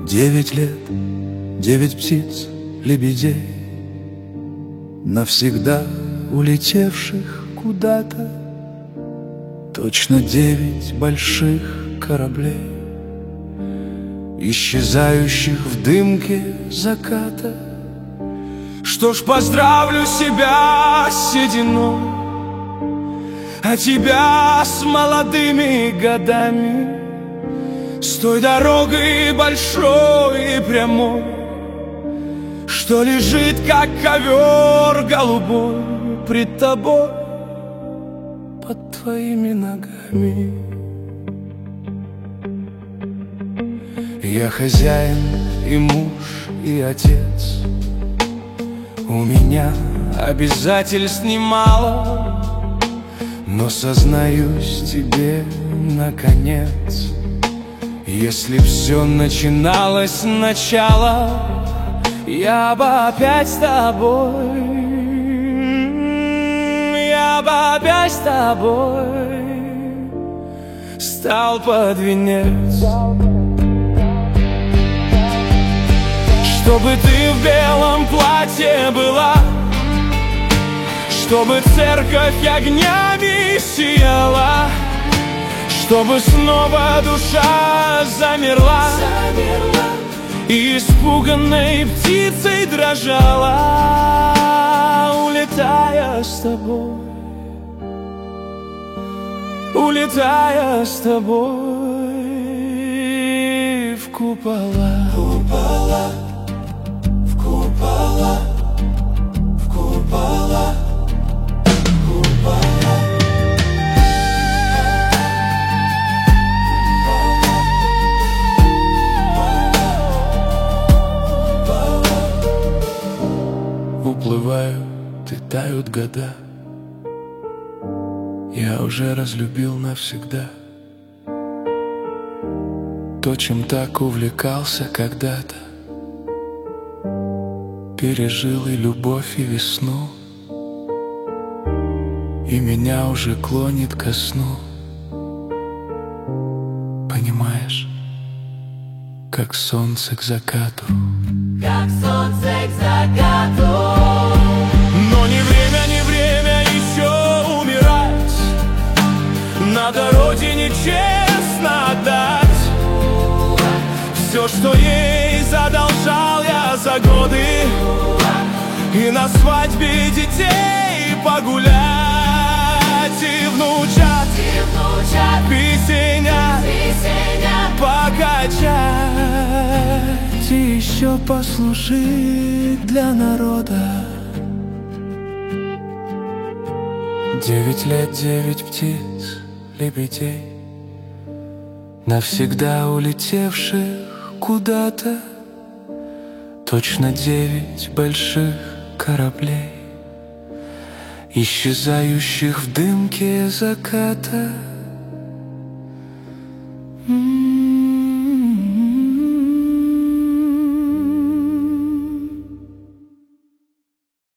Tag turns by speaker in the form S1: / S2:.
S1: 9 лет, 9 птиц, лебедей, навсегда улетевших куда-то. Точно 9 больших кораблей, исчезающих в дымке заката. Что ж, поздравлю себя с сединой, а тебя с молодыми годами, с той дорогой большой и прямой, что лежит, как ковер голубой, пред тобой, под твоими ногами. Я хозяин и муж, и отец, у меня обязательств немало, но сознаюсь тебе, наконец, если б все начиналось сначала, я бы опять с тобой, я бы опять с тобой стал под венец. Чтобы ты в белом платье была, чтобы церковь огнями сияла, чтобы снова душа замерла и испуганной птицей дрожала, улетая с тобой, улетая с тобой в купола. Купола, в купола, в купола, купола. Уплывают и тают года, я уже разлюбил навсегда то, чем так увлекался когда-то. Пережил и любовь, и весну, и меня уже клонит ко сну. Понимаешь, как солнце к закату,
S2: как солнце к закату.
S1: Но не время еще умирать, надо родине честно отдать все, что ей задолжал я за годы, и на свадьбе детей погулять, и внучат песенят покачать, и еще послужить для народа. 9 лет, 9 птиц, лебедей, навсегда улетевших куда-то. Точно 9 больших кораблей, исчезающих в дымке заката.